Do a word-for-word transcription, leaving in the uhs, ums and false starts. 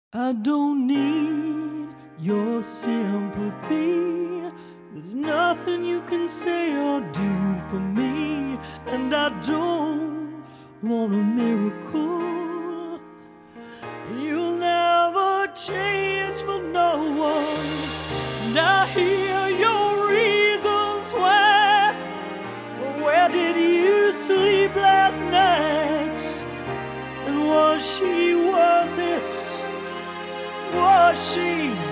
I don't need your sympathy. There's nothing you can say or do for me. And I don't want a miracle. You'll never change for no one. And I hear your reasons why. But where did you sleep last night? And was she worth it? Was she?